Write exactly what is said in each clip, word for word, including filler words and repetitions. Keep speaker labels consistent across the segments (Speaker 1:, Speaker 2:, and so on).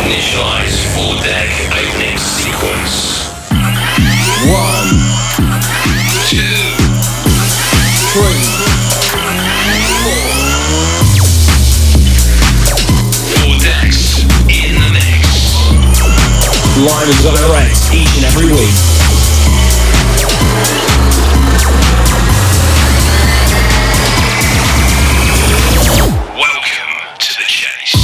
Speaker 1: Initialize full deck opening sequence.
Speaker 2: One,
Speaker 1: Two,
Speaker 2: three,
Speaker 1: four. Four decks in the mix.
Speaker 2: live and direct each and every week.
Speaker 1: Welcome to the chase.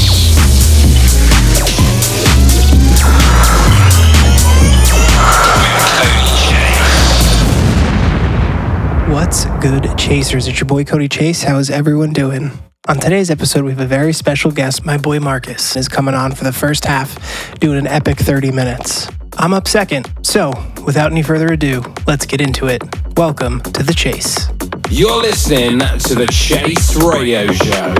Speaker 3: What's good, Chasers? It's your boy Cody Chase. How is everyone doing? On today's episode, we have a very special guest. My boy Marcus is coming on for the first half, doing an epic thirty minutes. I'm up second, so without any further ado, let's get into it. Welcome to The Chase.
Speaker 2: You're listening to the Chase Radio Show.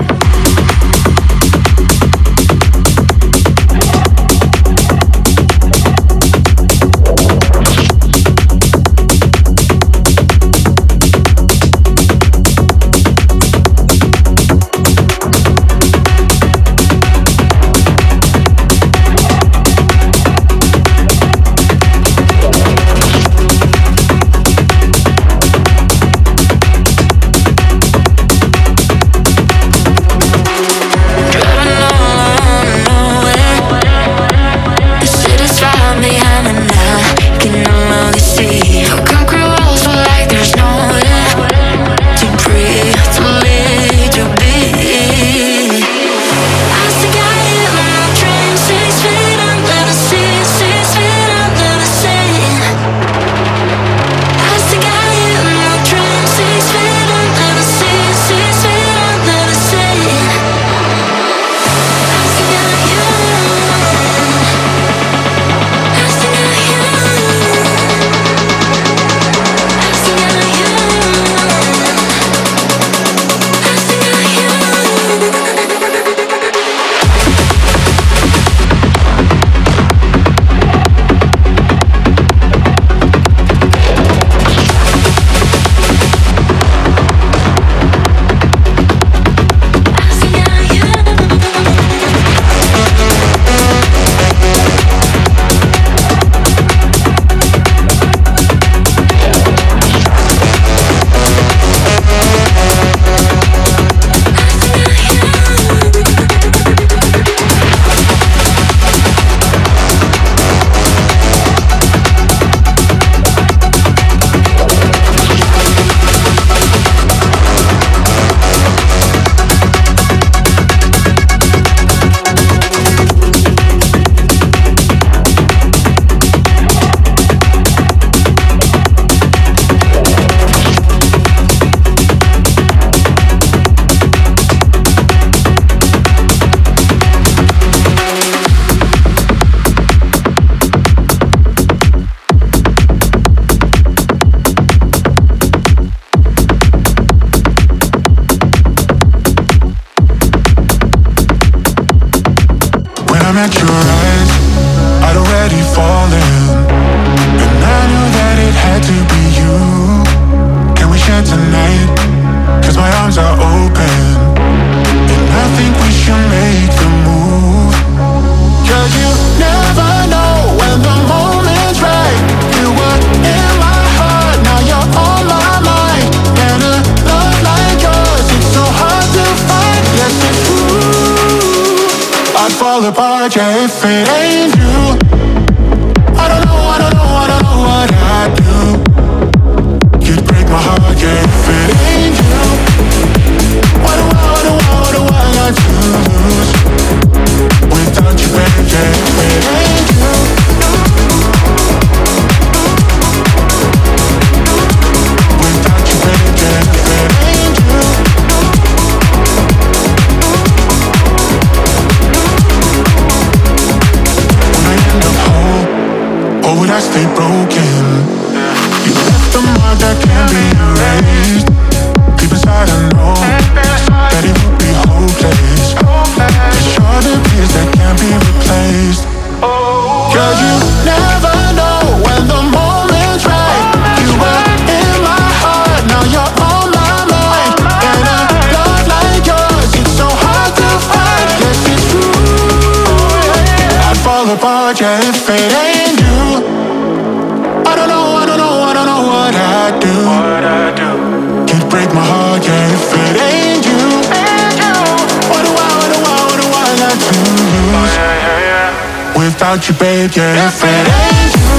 Speaker 4: fall apart, yeah, if it ain't you. I don't know, I don't know, I don't know what I'd do. What I do? You'd break my heart, yeah, if it ain't you. Ain't you? What do I, what do I, what do I like to lose? Oh, yeah, yeah, yeah. Without you, babe, yeah, if it ain't you.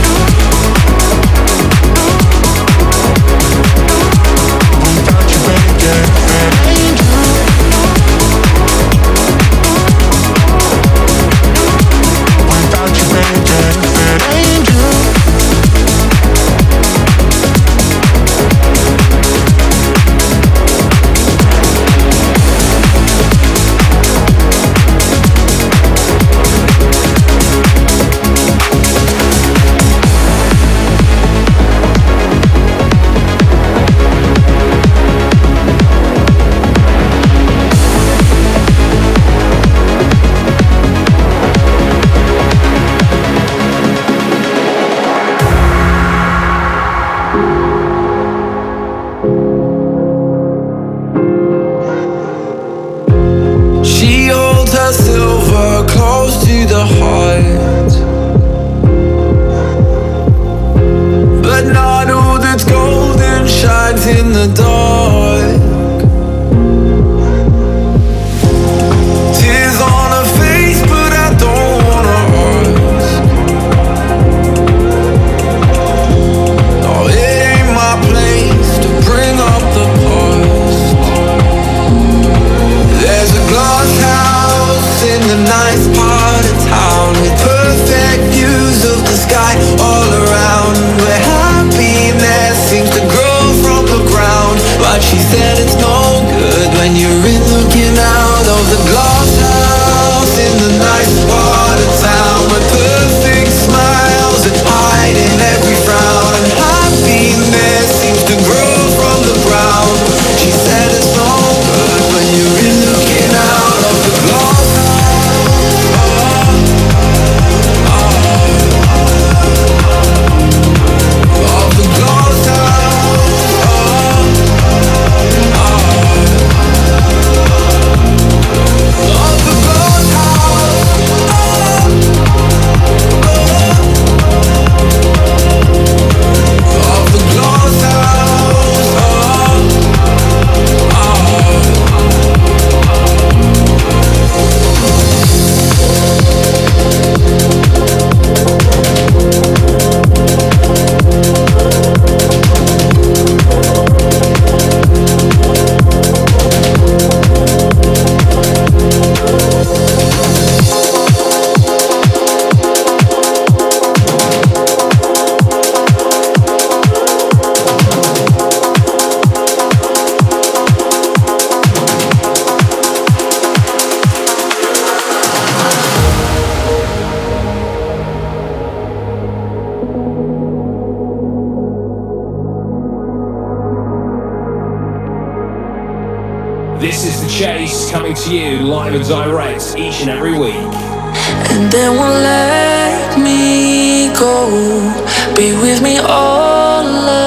Speaker 4: Without you, babe, yeah, if it ain't you. Without you, babe, yeah, if it ain't you.
Speaker 2: This is The Chase coming to you live and direct each and every week.
Speaker 5: And they won't let me go. Be with me all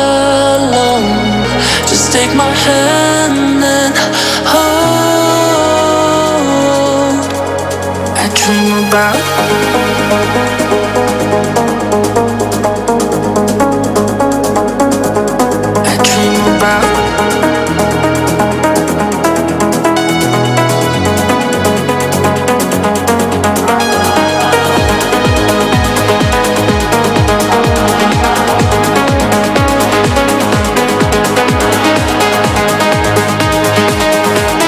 Speaker 5: alone. Just take my hand and hold. I dream about I dream about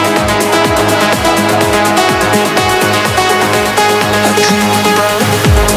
Speaker 5: I dream about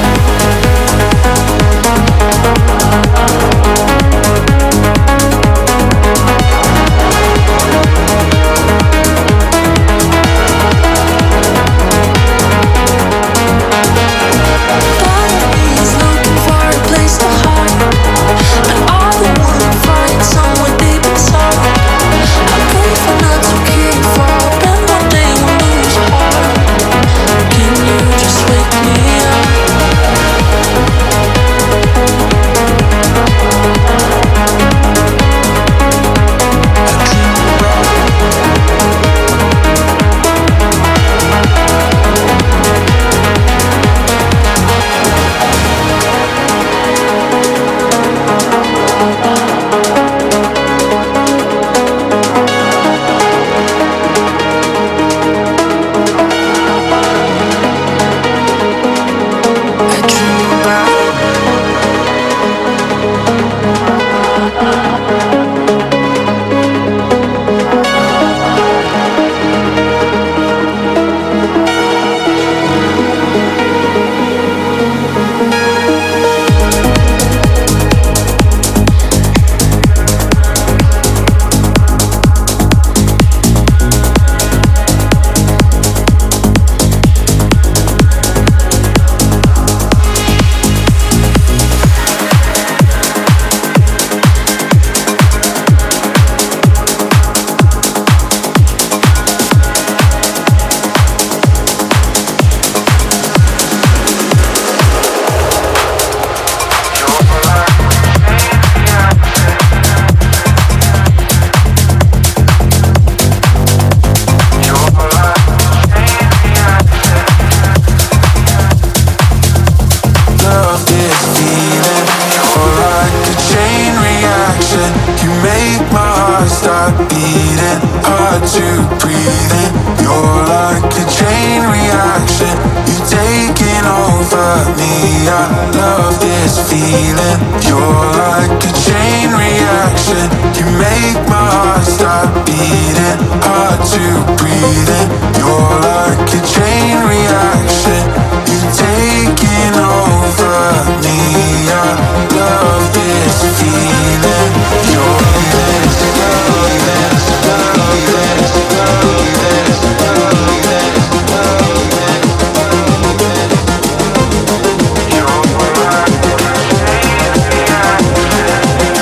Speaker 4: hard to breathe in. You're like a chain reaction, you're taking over me. I love this feeling. You're like a chain reaction, you make my heart stop beating. Hard to breathe in. You're like a chain reaction, you're taking over me. I love this feeling. You're this, love this, love this, love this, love this, love this, love this. You're like a chain reaction.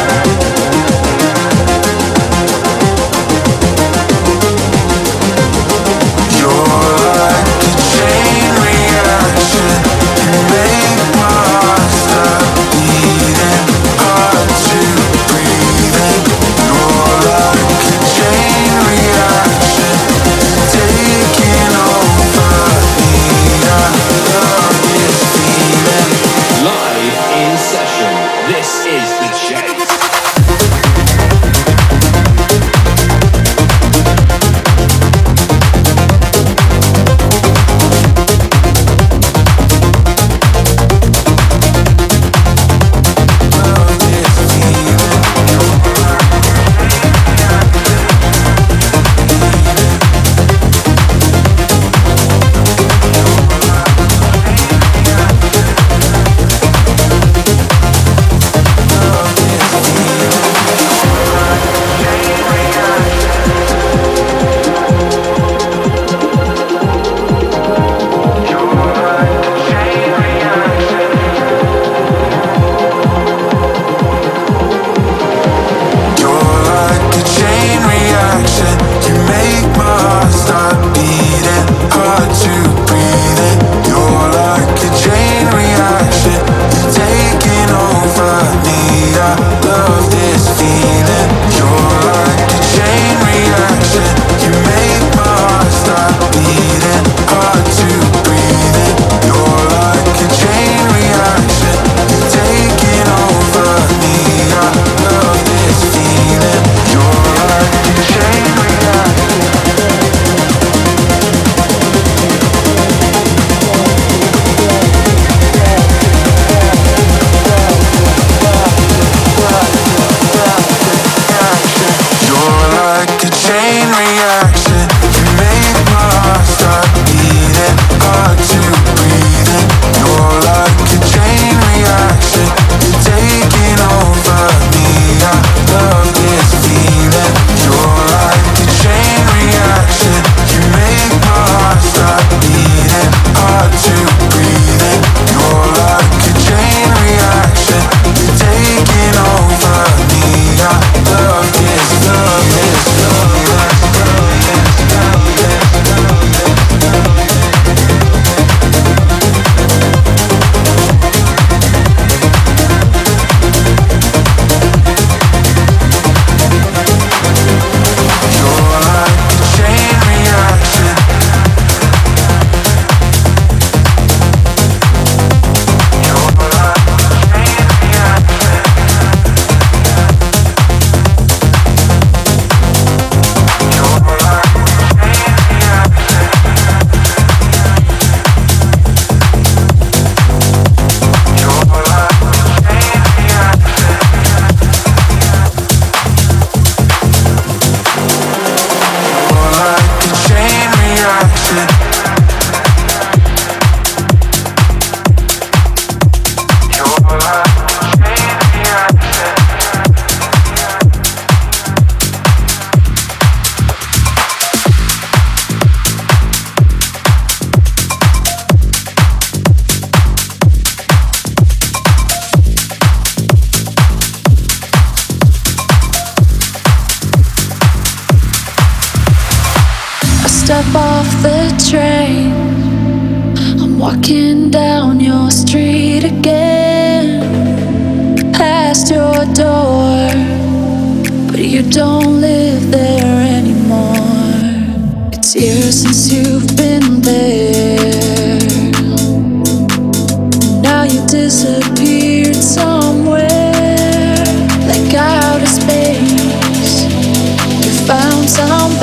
Speaker 4: You're like a chain reaction, you make my heart stop beating. Hard to breathe in. You're like a chain reaction, taking over me. I love this feeling.
Speaker 2: Live in session. This is The Chase.
Speaker 5: Step off the train, I'm walking down your street again, past your door, but you don't live there anymore. It's years since you've been there. Now you disappeared somewhere, like outer space. You found some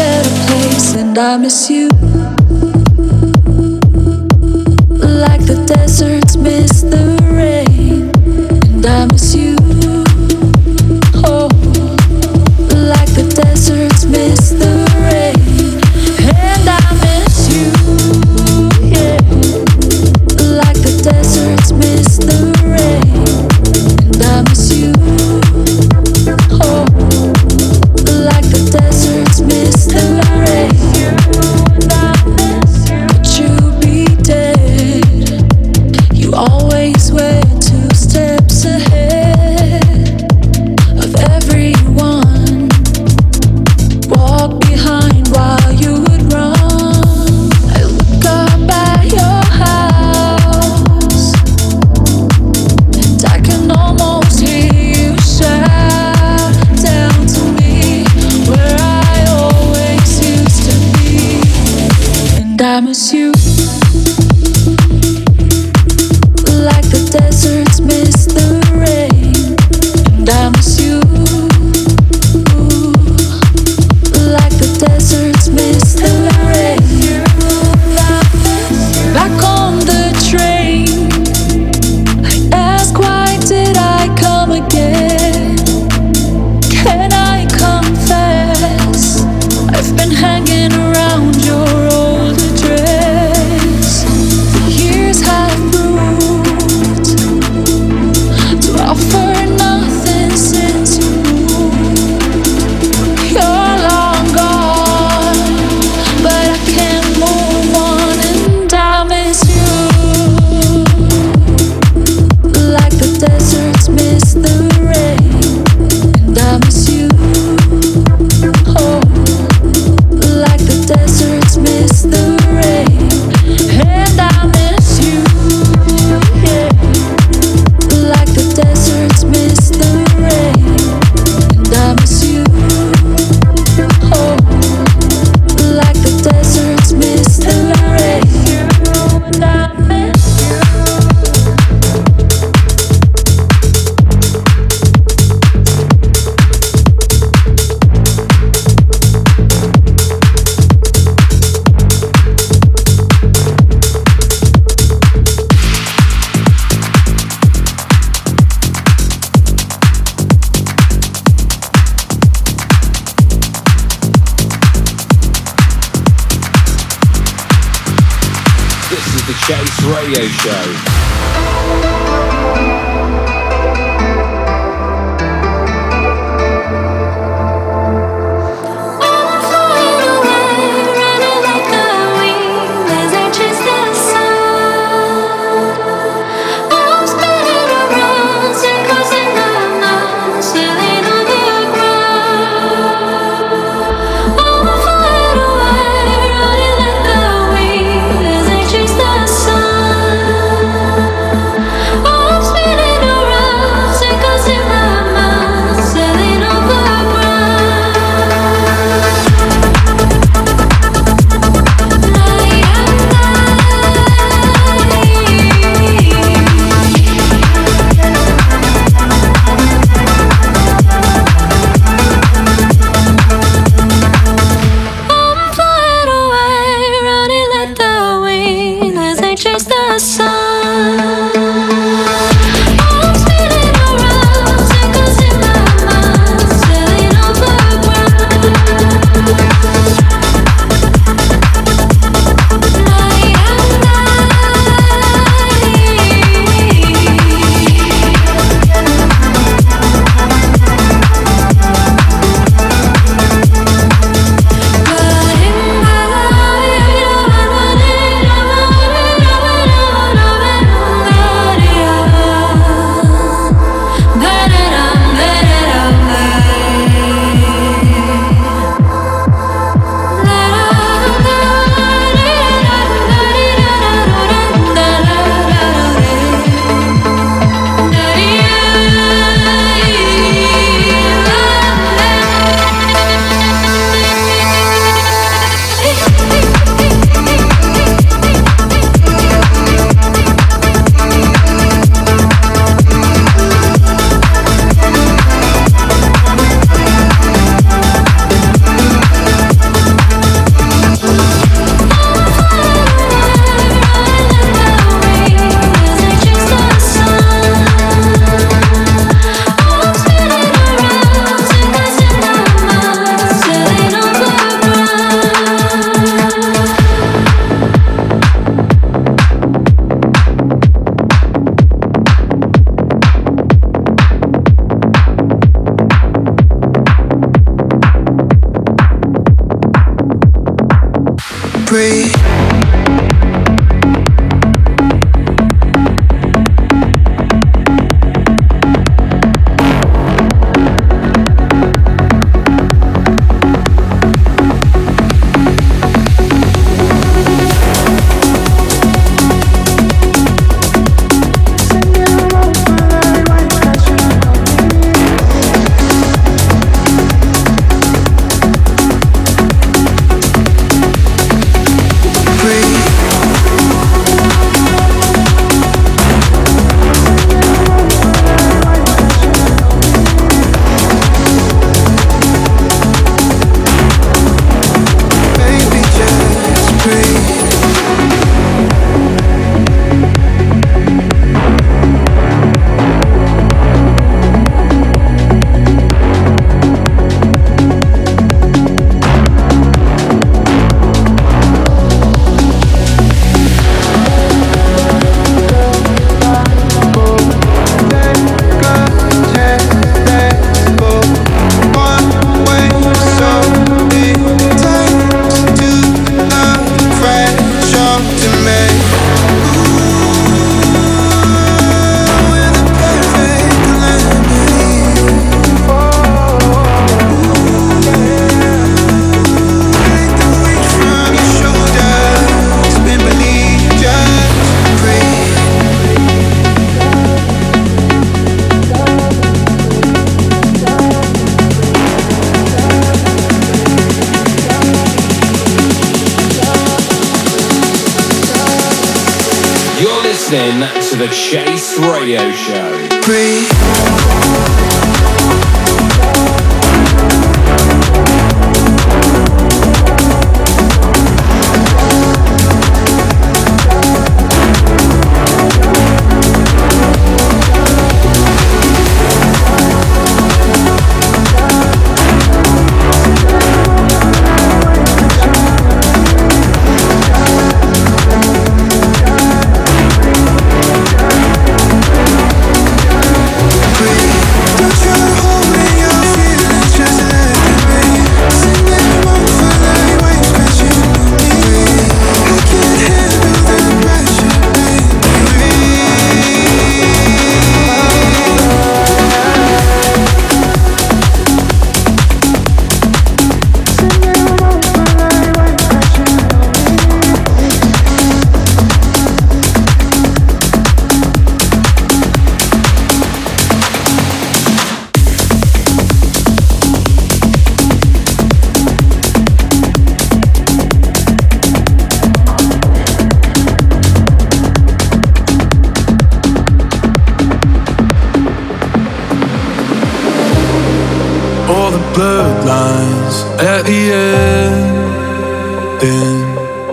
Speaker 2: Chase Radio Show.
Speaker 6: Breathe.
Speaker 2: listening to the Chase Radio Show.
Speaker 6: Breathe. blurred lines at the end. Then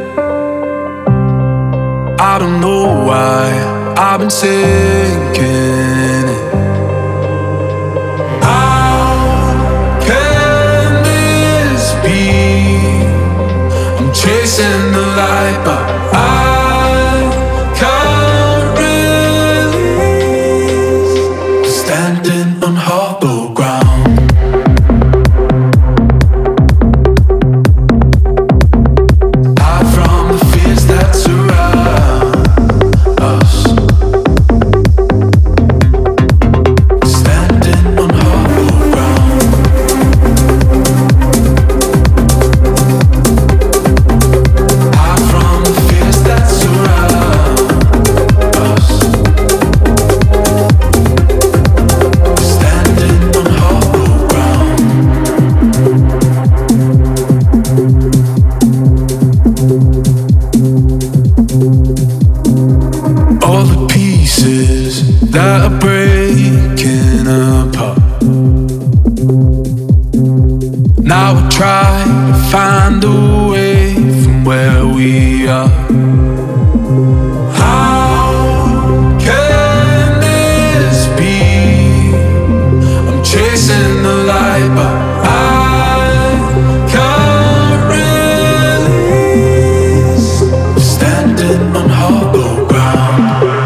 Speaker 6: I don't know why I've been sinking it. How can this be? I'm chasing the light, but I can't release. Standing on hollow ground. Hide from the fears that surround us. Standing on hollow ground. Hide from the fears that surround us. Standing on hollow ground. All the pieces that are breaking apart. Now we try to find a way from where we are. How can this be? I'm chasing the light, but I can't release. Standing on hollow ground.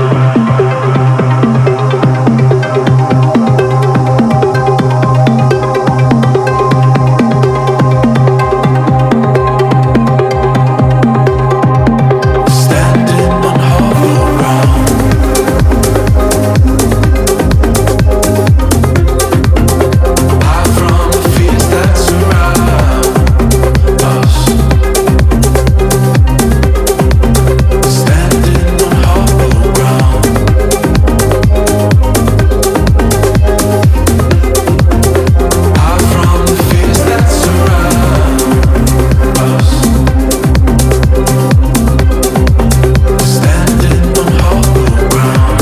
Speaker 6: Standing on hollow ground. Hide from the fears that surround us. Standing on hollow ground. Hide from the fears that surround us. Standing on hollow ground.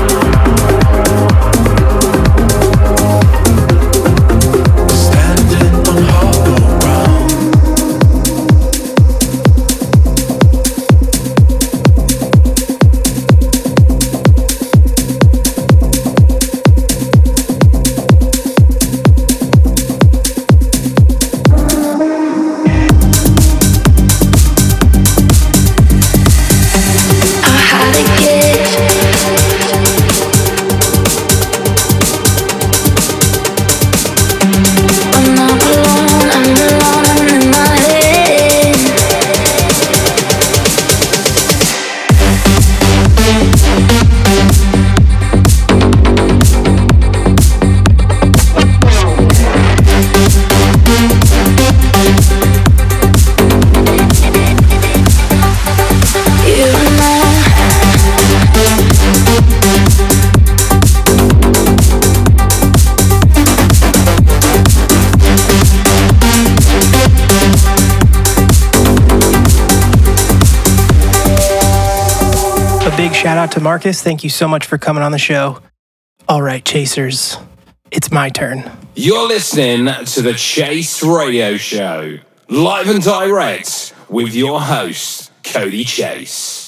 Speaker 6: Standing on hollow ground.
Speaker 5: I had a gift. When I'm alone, I'm alone, I'm in my head. You know.
Speaker 3: A big shout out to Marcus. Thank you so much for coming on the show. All right, Chasers, it's my turn.
Speaker 2: You're listening to the Chase Radio Show, live and direct with your host, Cody Chase.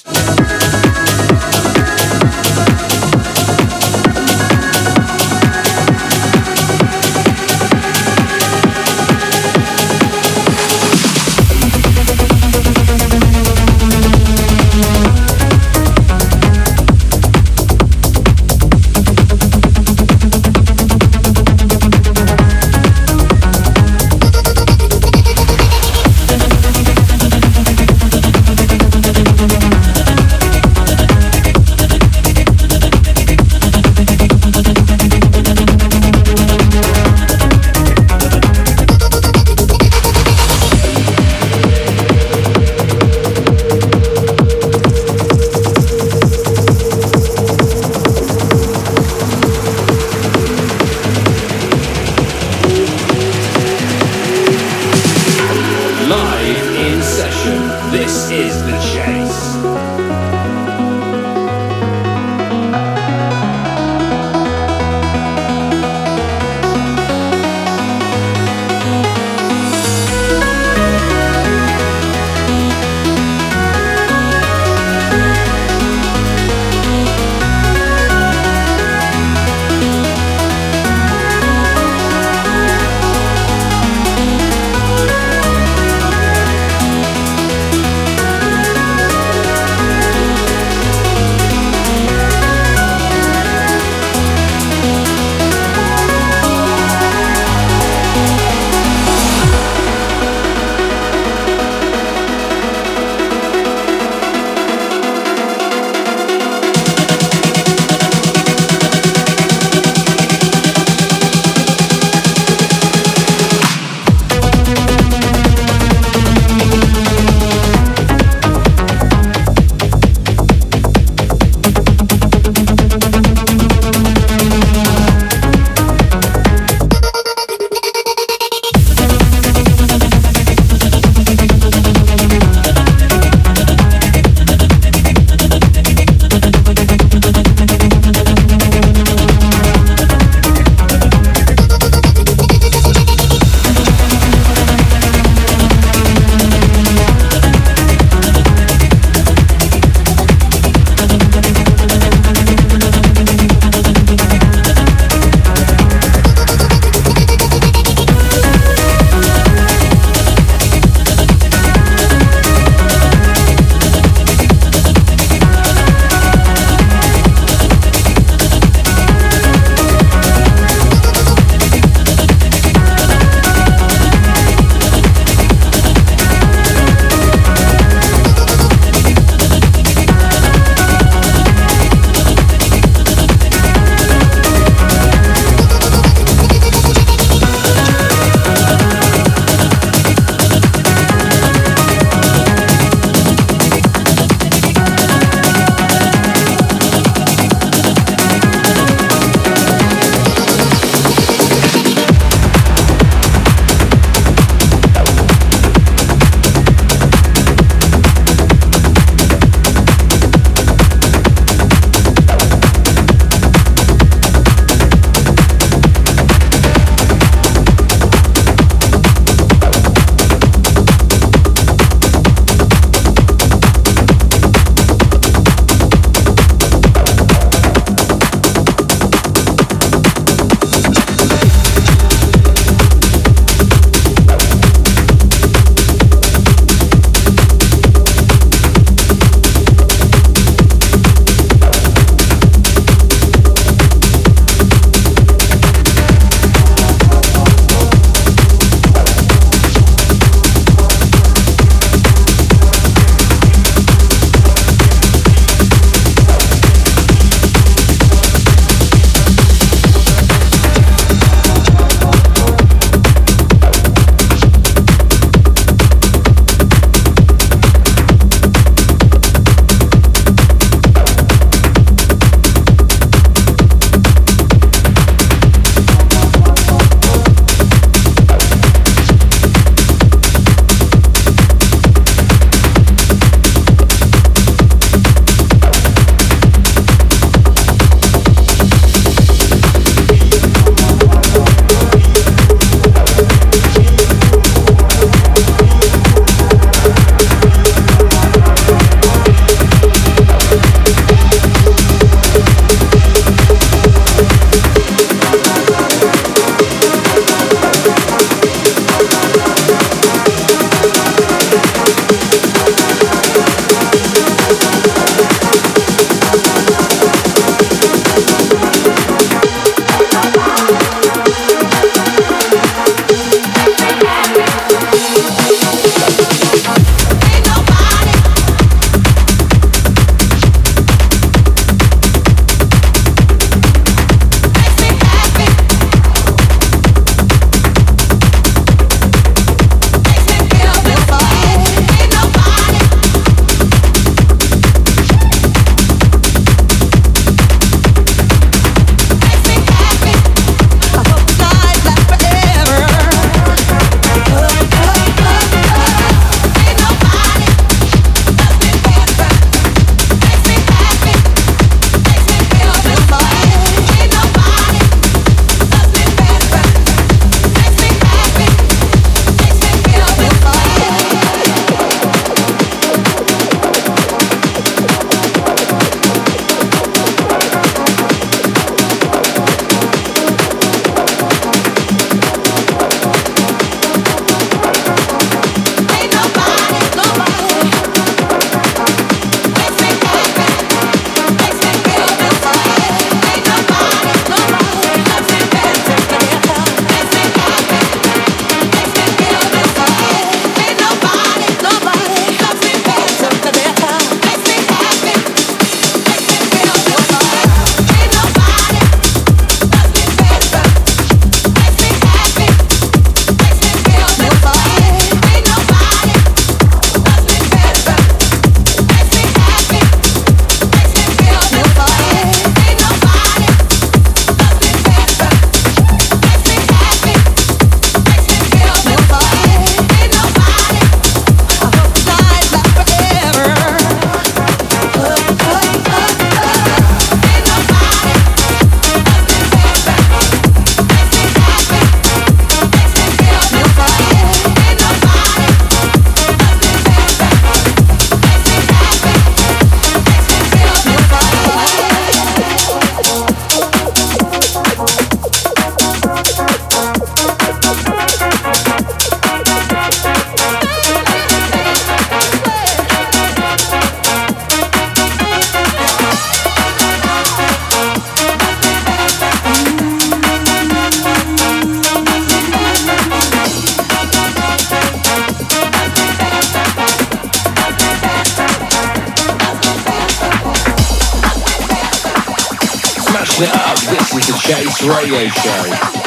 Speaker 2: listen up. This is the Chase Radio Show.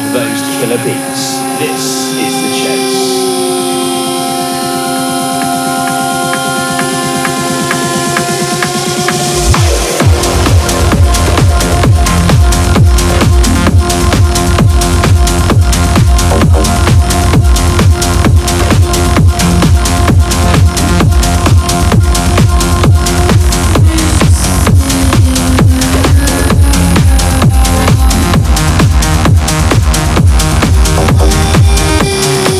Speaker 2: of those killer beats. This is The Chase.
Speaker 5: We'll be right back.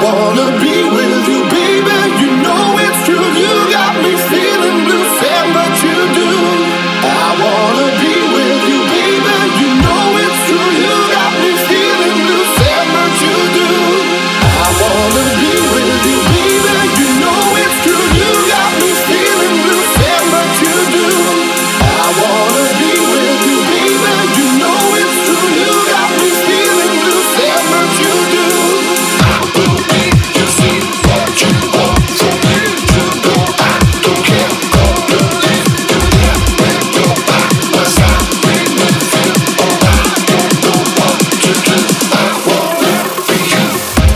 Speaker 4: wanna be with you, baby. You know it's true. You got me feeling blue, saying what you do. I wanna be with you, baby. You know it's true. You got me feeling blue, saying what you do. I wanna be with you, baby. You know it's true. You got me feeling blue, saying what you do. I wanna be with you, baby. You know it's true. You got me feeling blue, saying what you do. I will be your sweet what you want from me to go. I don't care all the live you there when you're by my side. Make me feel alright. Don't know what to do. I wanna be you.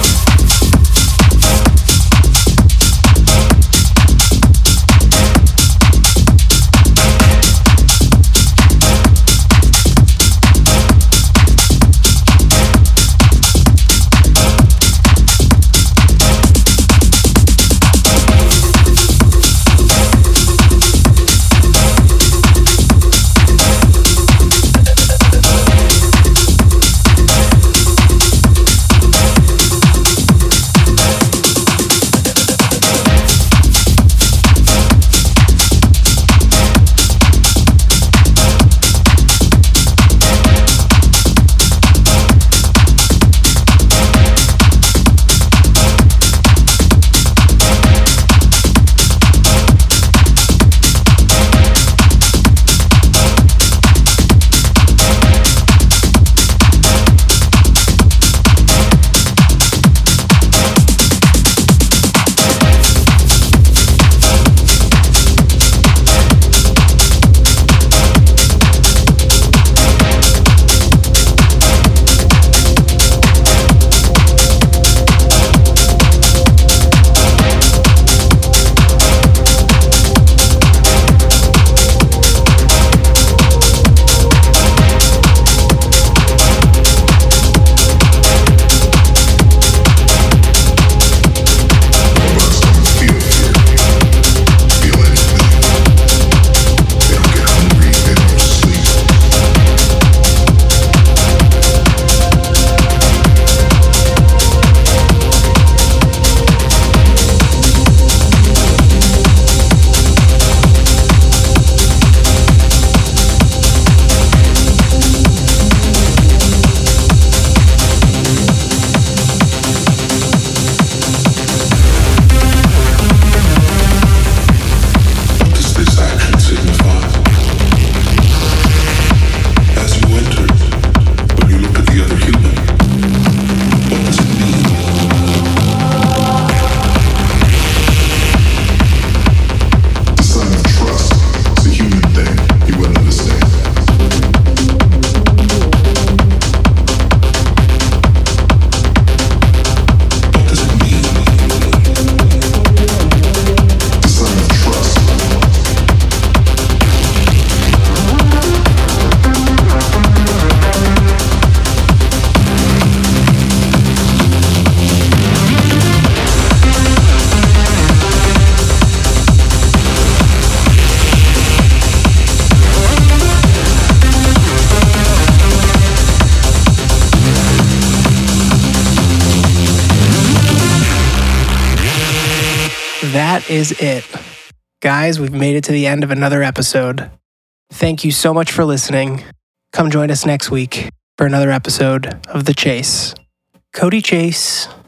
Speaker 3: That is it. Guys, we've made it to the end of another episode. Thank you so much for listening. Come join us next week for another episode of The Chase. Cody Chase.